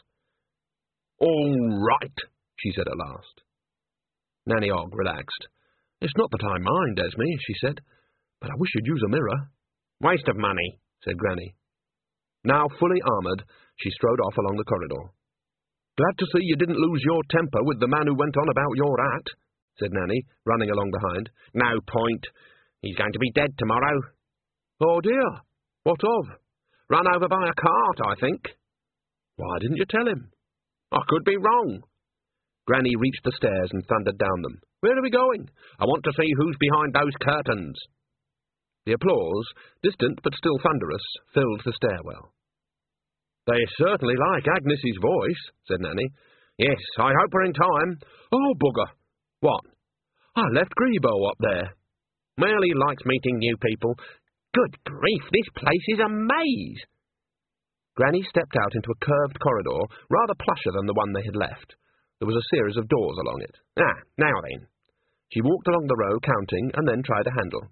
"All right," she said at last. Nanny Ogg relaxed. "It's not that I mind, Esme," she said, "but I wish you'd use a mirror." "Waste of money," said Granny. Now fully armoured, she strode off along the corridor. "Glad to see you didn't lose your temper with the man who went on about your hat," said Nanny, running along behind. "No point. He's going to be dead tomorrow." "Oh, dear. What of?" "Run over by a cart, I think." "Why didn't you tell him?" "I could be wrong." Granny reached the stairs and thundered down them. "Where are we going?" "I want to see who's behind those curtains." The applause, distant but still thunderous, filled the stairwell. "They certainly like Agnes's voice," said Nanny. Yes, I hope we're in time. Oh, bugger. What? I left Grebo up there. Well, he likes meeting new people. Good grief, this place is a maze. Granny stepped out into a curved corridor, rather plusher than the one they had left. There was a series of doors along it. Ah, now then. She walked along the row, counting, and then tried a handle.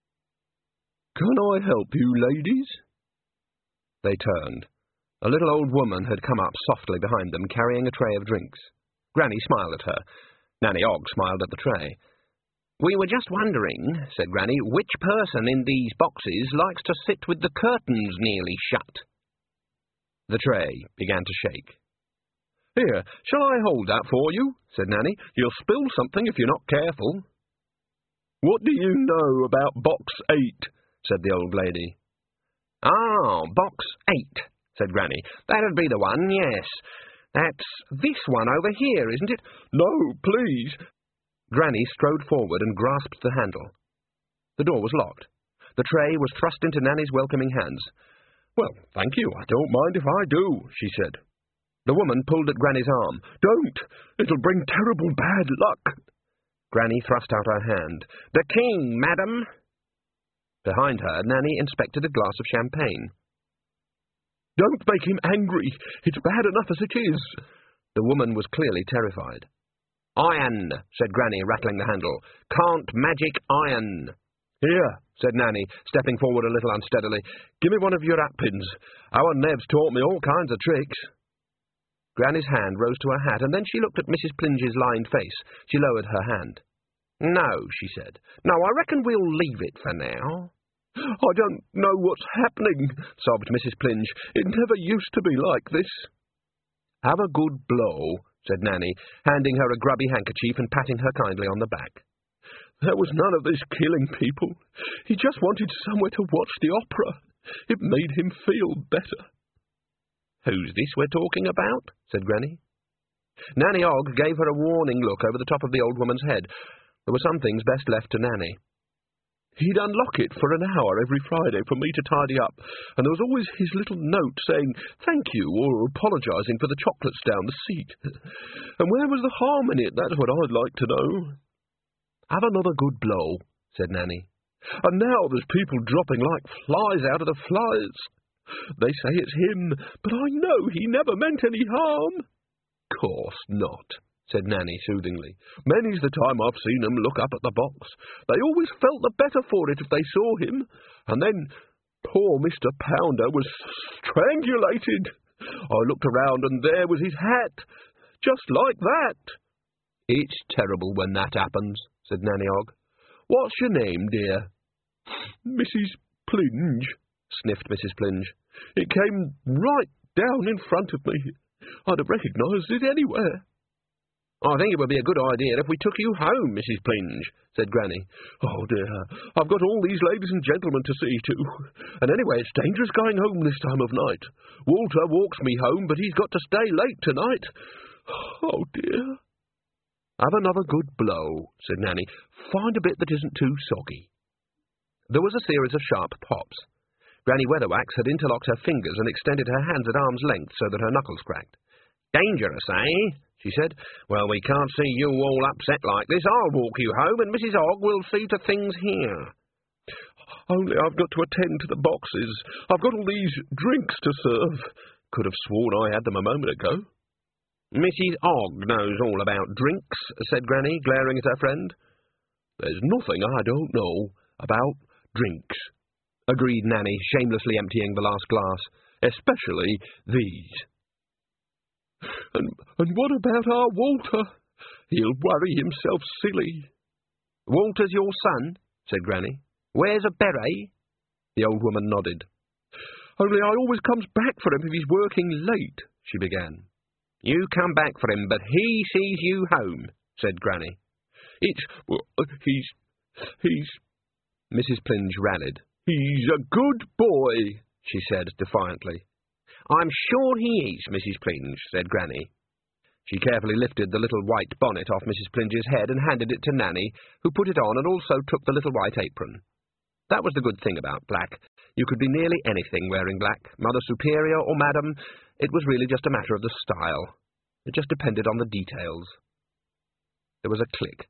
Can I help you, ladies? They turned. A little old woman had come up softly behind them, carrying a tray of drinks. Granny smiled at her. Nanny Ogg smiled at the tray. We were just wondering, said Granny, which person in these boxes likes to sit with the curtains nearly shut. The tray began to shake. Here, shall I hold that for you? Said Nanny. You'll spill something if you're not careful. What do you know about box eight? Said the old lady. Ah, box eight, said Granny. That'd be the one, yes. That's this one over here, isn't it? No, please. Granny strode forward and grasped the handle. The door was locked. The tray was thrust into Nanny's welcoming hands. Well, thank you, I don't mind if I do, she said. The woman pulled at Granny's arm. Don't! It'll bring terrible bad luck. Granny thrust out her hand. The king, madam. Behind her, Nanny inspected a glass of champagne. Don't make him angry. It's bad enough as it is. The woman was clearly terrified. Iron, said Granny, rattling the handle. Can't magic iron. Here, said Nanny, stepping forward a little unsteadily. Give me one of your hatpins. Our Neb's taught me all kinds of tricks. Granny's hand rose to her hat, and then she looked at Missus Plinge's lined face. She lowered her hand. No, she said. No, I reckon we'll leave it for now. I don't know what's happening, sobbed Missus Plinge. It never used to be like this. Have a good blow, said Nanny, handing her a grubby handkerchief and patting her kindly on the back. There was none of this killing people. He just wanted somewhere to watch the opera. It made him feel better. Who's this we're talking about? Said Granny. Nanny Ogg gave her a warning look over the top of the old woman's head. There were some things best left to Nanny. He'd unlock it for an hour every Friday for me to tidy up, and there was always his little note saying thank you or apologising for the chocolates down the seat. And where was the harm in it? That's what I'd like to know. Have another good blow, said Nanny. And now there's people dropping like flies out of the flies. They say it's him, but I know he never meant any harm. Course not, said Nanny soothingly. Many's the time I've seen 'em look up at the box. They always felt the better for it if they saw him. And then poor Mister Pounder was strangulated. I looked around and there was his hat, just like that. It's terrible when that happens, said Nanny Ogg. What's your name, dear? Missus Plinge, sniffed Missus Plinge. It came right down in front of me. I'd have recognised it anywhere. I think it would be a good idea if we took you home, Missus Plinge, said Granny. Oh, dear, I've got all these ladies and gentlemen to see to. And anyway, it's dangerous going home this time of night. Walter walks me home, but he's got to stay late tonight. Oh, dear. Have another good blow, said Nanny. Find a bit that isn't too soggy. There was a series of sharp pops. Granny Weatherwax had interlocked her fingers and extended her hands at arm's length so that her knuckles cracked. Dangerous, eh? She said. Well, we can't see you all upset like this. I'll walk you home, and Missus Ogg will see to things here. Only I've got to attend to the boxes. I've got all these drinks to serve. Could have sworn I had them a moment ago. Missus Ogg knows all about drinks, said Granny, glaring at her friend. There's nothing I don't know about drinks, agreed Nanny, shamelessly emptying the last glass, especially these. And, and what about our Walter? He'll worry himself silly. Walter's your son, said Granny. Wears a beret? The old woman nodded. Only I always comes back for him if he's working late, she began. You come back for him, but he sees you home, said Granny. It's... Well, he's... he's... Missus Plinge rallied. He's a good boy, she said defiantly. I'm sure he is, Missus Plinge, said Granny. She carefully lifted the little white bonnet off Missus Plinge's head and handed it to Nanny, who put it on and also took the little white apron. That was the good thing about black. You could be nearly anything wearing black, Mother Superior or Madam. It was really just a matter of the style. It just depended on the details. There was a click.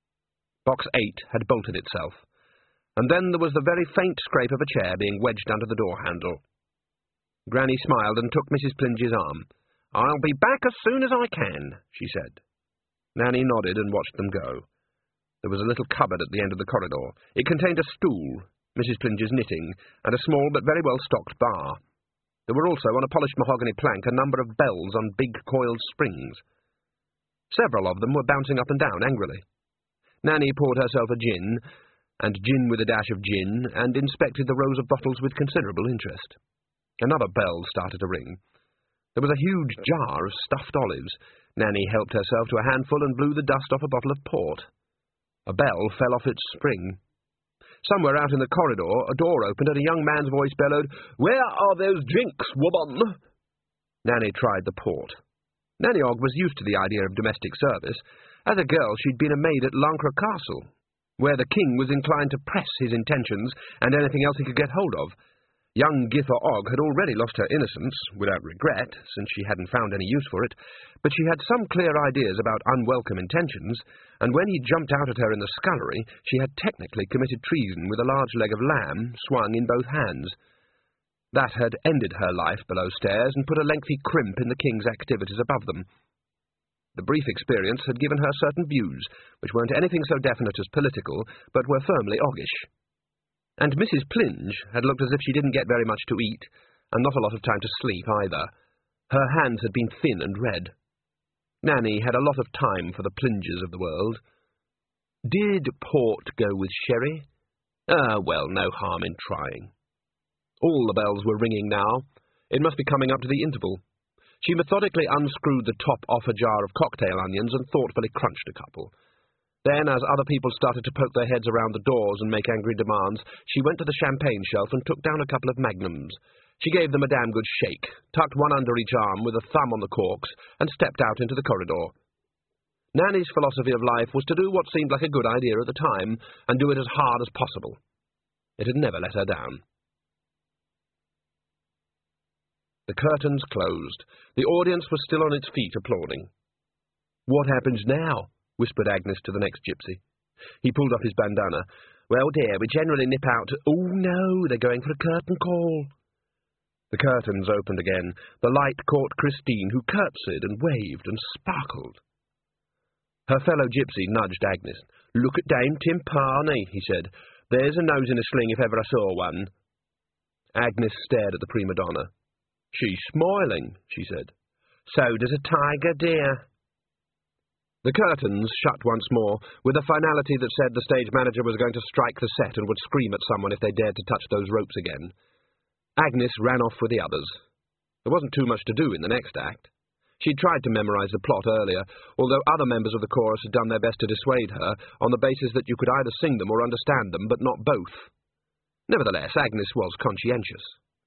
Box eight had bolted itself, and then there was the very faint scrape of a chair being wedged under the door handle. Granny smiled and took Missus Plinge's arm. "I'll be back as soon as I can," she said. Nanny nodded and watched them go. There was a little cupboard at the end of the corridor. It contained a stool, Missus Plinge's knitting, and a small but very well-stocked bar. There were also, on a polished mahogany plank, a number of bells on big coiled springs. Several of them were bouncing up and down angrily. Nanny poured herself a gin, and gin with a dash of gin, and inspected the rows of bottles with considerable interest. Another bell started to ring. There was a huge jar of stuffed olives. Nanny helped herself to a handful and blew the dust off a bottle of port. A bell fell off its spring. Somewhere out in the corridor, a door opened and a young man's voice bellowed, "Where are those drinks, woman?" Nanny tried the port. Nanny Ogg was used to the idea of domestic service. As a girl, she'd been a maid at Lancre Castle, where the king was inclined to press his intentions and anything else he could get hold of. Young Githa Ogg had already lost her innocence, without regret, since she hadn't found any use for it, but she had some clear ideas about unwelcome intentions, and when he jumped out at her in the scullery, she had technically committed treason with a large leg of lamb swung in both hands. That had ended her life below stairs and put a lengthy crimp in the king's activities above them. The brief experience had given her certain views, which weren't anything so definite as political, but were firmly Oggish. And Missus Plinge had looked as if she didn't get very much to eat, and not a lot of time to sleep either. Her hands had been thin and red. Nanny had a lot of time for the Plinges of the world. Did port go with sherry? Ah, well, no harm in trying. All the bells were ringing now. It must be coming up to the interval. She methodically unscrewed the top off a jar of cocktail onions and thoughtfully crunched a couple. Then, as other people started to poke their heads around the doors and make angry demands, she went to the champagne shelf and took down a couple of magnums. She gave them a damn good shake, tucked one under each arm with a thumb on the corks, and stepped out into the corridor. Nanny's philosophy of life was to do what seemed like a good idea at the time, and do it as hard as possible. It had never let her down. The curtains closed. The audience was still on its feet, applauding. "What happens now?" whispered Agnes to the next gypsy. He pulled up his bandana. "Well, dear, we generally nip out to—" "Oh, no, they're going for a curtain call." The curtains opened again. The light caught Christine, who curtsied and waved and sparkled. Her fellow gypsy nudged Agnes. "Look at Dame Timpani," he said. "There's a nose in a sling if ever I saw one." Agnes stared at the prima donna. "She's smiling," she said. "So does a tiger, dear." The curtains shut once more, with a finality that said the stage manager was going to strike the set and would scream at someone if they dared to touch those ropes again. Agnes ran off with the others. There wasn't too much to do in the next act. She'd tried to memorize the plot earlier, although other members of the chorus had done their best to dissuade her, on the basis that you could either sing them or understand them, but not both. Nevertheless, Agnes was conscientious.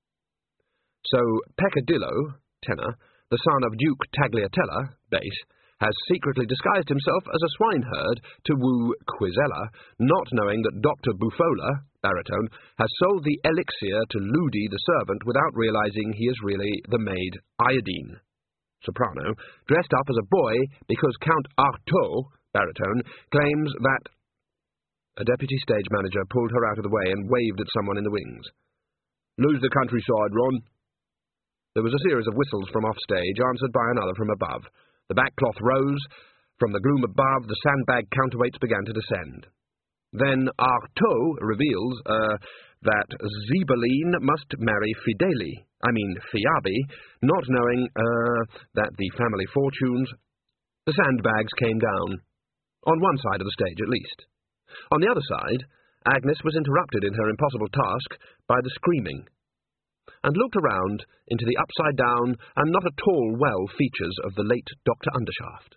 So Peccadillo, tenor, the son of Duke Tagliatella, bass, has secretly disguised himself as a swineherd to woo Quizella, not knowing that Doctor Buffola, baritone, has sold the elixir to Ludi the servant without realizing he is really the maid Iodine, soprano, dressed up as a boy because Count Artaud, baritone, claims that... A deputy stage manager pulled her out of the way and waved at someone in the wings. "Lose the countryside, Ron." There was a series of whistles from offstage, answered by another from above. The backcloth rose. From the gloom above, the sandbag counterweights began to descend. Then Artaud reveals, uh, that Zibeline must marry Fideli, I mean Fiabi, not knowing, uh, that the family fortunes... The sandbags came down. On one side of the stage, at least. On the other side, Agnes was interrupted in her impossible task by the screaming, and looked around into the upside-down and not at all well features of the late Doctor Undershaft.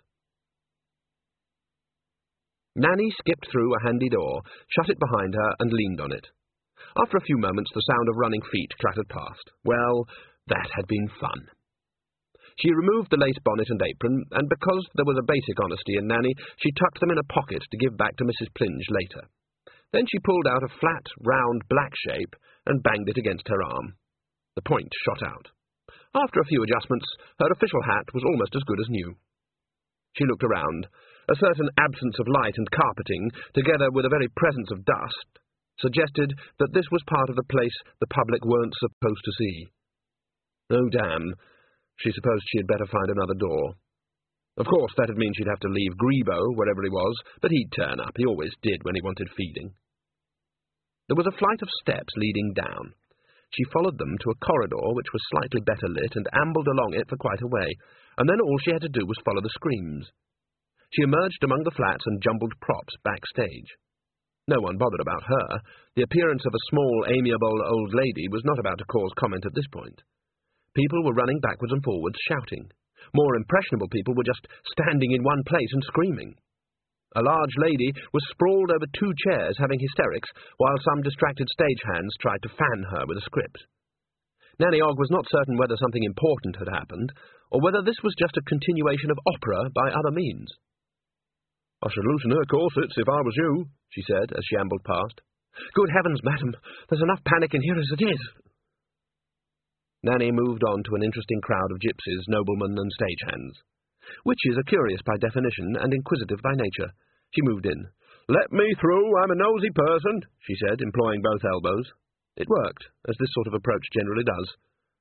Nanny skipped through a handy door, shut it behind her, and leaned on it. After a few moments, the sound of running feet clattered past. Well, that had been fun. She removed the lace bonnet and apron, and because there was a basic honesty in Nanny, she tucked them in a pocket to give back to Missus Plinge later. Then she pulled out a flat, round, black shape and banged it against her arm. The point shot out. After a few adjustments, her official hat was almost as good as new. She looked around. A certain absence of light and carpeting, together with a very presence of dust, suggested that this was part of the place the public weren't supposed to see. Oh, damn. She supposed she had better find another door. Of course, that'd mean she'd have to leave Grebo, wherever he was, but he'd turn up. He always did when he wanted feeding. There was a flight of steps leading down. She followed them to a corridor which was slightly better lit and ambled along it for quite a way, and then all she had to do was follow the screams. She emerged among the flats and jumbled props backstage. No one bothered about her. The appearance of a small, amiable old lady was not about to cause comment at this point. People were running backwards and forwards, shouting. More impressionable people were just standing in one place and screaming. A large lady was sprawled over two chairs having hysterics, while some distracted stagehands tried to fan her with a script. Nanny Ogg was not certain whether something important had happened, or whether this was just a continuation of opera by other means. "I should loosen her corsets if I was you," she said as she ambled past. "Good heavens, madam, there's enough panic in here as it is." Nanny moved on to an interesting crowd of gypsies, noblemen, and stagehands. Witches are curious by definition and inquisitive by nature. She moved in. "Let me through, I'm a nosy person," she said, employing both elbows. It worked, as this sort of approach generally does.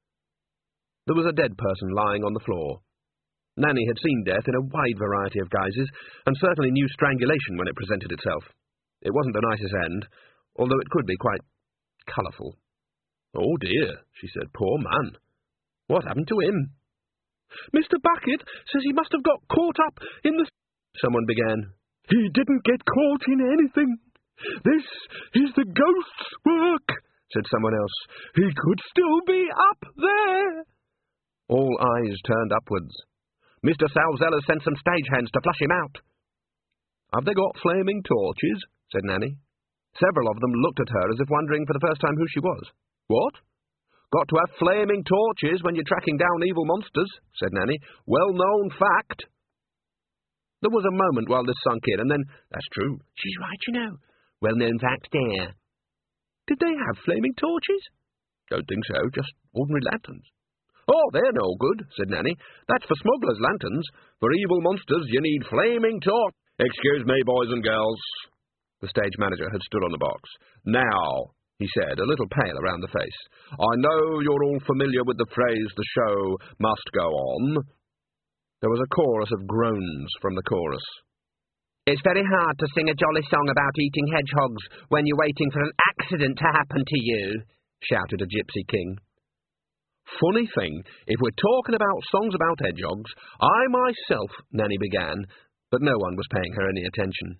There was a dead person lying on the floor. Nanny had seen death in a wide variety of guises, and certainly knew strangulation when it presented itself. It wasn't the nicest end, although it could be quite colourful. "Oh dear," she said, "poor man. What happened to him?" "Mister Bucket says he must have got caught up in the—" someone began. "He didn't get caught in anything. This is the ghost's work," said someone else. "He could still be up there." All eyes turned upwards. "Mister Salzella's sent some stagehands to flush him out." "Have they got flaming torches?" said Nanny. Several of them looked at her as if wondering for the first time who she was. "What? Got to have flaming torches when you're tracking down evil monsters," said Nanny. "Well-known fact." There was a moment while this sunk in, and then, "That's true. She's right, you know. Well-known fact there." "Did they have flaming torches?" "Don't think so. Just ordinary lanterns." "Oh, they're no good," said Nanny. "That's for smugglers' lanterns. For evil monsters, you need flaming torch—" "Excuse me, boys and girls." The stage manager had stood on the box. "Now," he said, a little pale around the face, "I know you're all familiar with the phrase, 'the show must go on.'" There was a chorus of groans from the chorus. "It's very hard to sing a jolly song about eating hedgehogs when you're waiting for an accident to happen to you," shouted a gypsy king. "Funny thing, if we're talking about songs about hedgehogs, I myself," Nanny began, but no one was paying her any attention.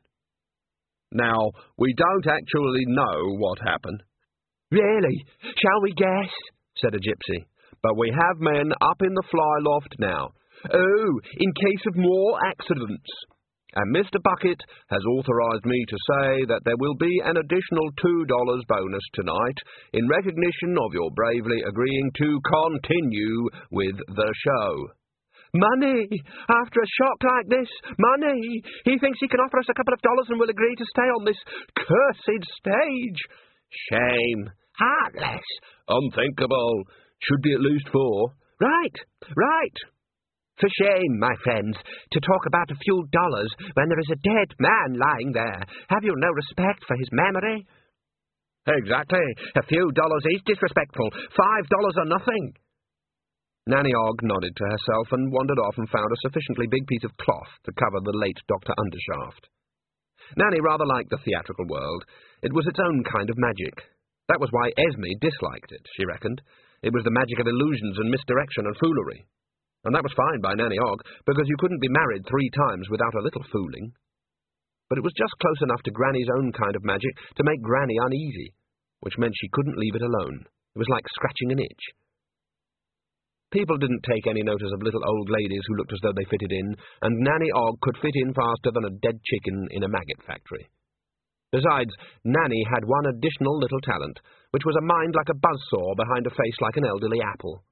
"Now, we don't actually know what happened." "Really? Shall we guess?" said a gypsy. "But we have men up in the fly loft now." "Oh, in case of more accidents." "And Mister Bucket has authorized me to say that there will be an additional two dollars bonus tonight in recognition of your bravely agreeing to continue with the show." "Money! After a shock like this, money! He thinks he can offer us a couple of dollars and we'll agree to stay on this cursed stage." "Shame! Heartless! Unthinkable! Should be at least four." "Right, right! For shame, my friends, to talk about a few dollars when there is a dead man lying there. Have you no respect for his memory?" "Exactly. A few dollars is disrespectful. Five dollars or nothing." Nanny Ogg nodded to herself and wandered off and found a sufficiently big piece of cloth to cover the late Doctor Undershaft. Nanny rather liked the theatrical world. It was its own kind of magic. That was why Esme disliked it, she reckoned. It was the magic of illusions and misdirection and foolery. And that was fine by Nanny Ogg, because you couldn't be married three times without a little fooling. But it was just close enough to Granny's own kind of magic to make Granny uneasy, which meant she couldn't leave it alone. It was like scratching an itch. People didn't take any notice of little old ladies who looked as though they fitted in, and Nanny Ogg could fit in faster than a dead chicken in a maggot factory. Besides, Nanny had one additional little talent, which was a mind like a buzzsaw behind a face like an elderly apple.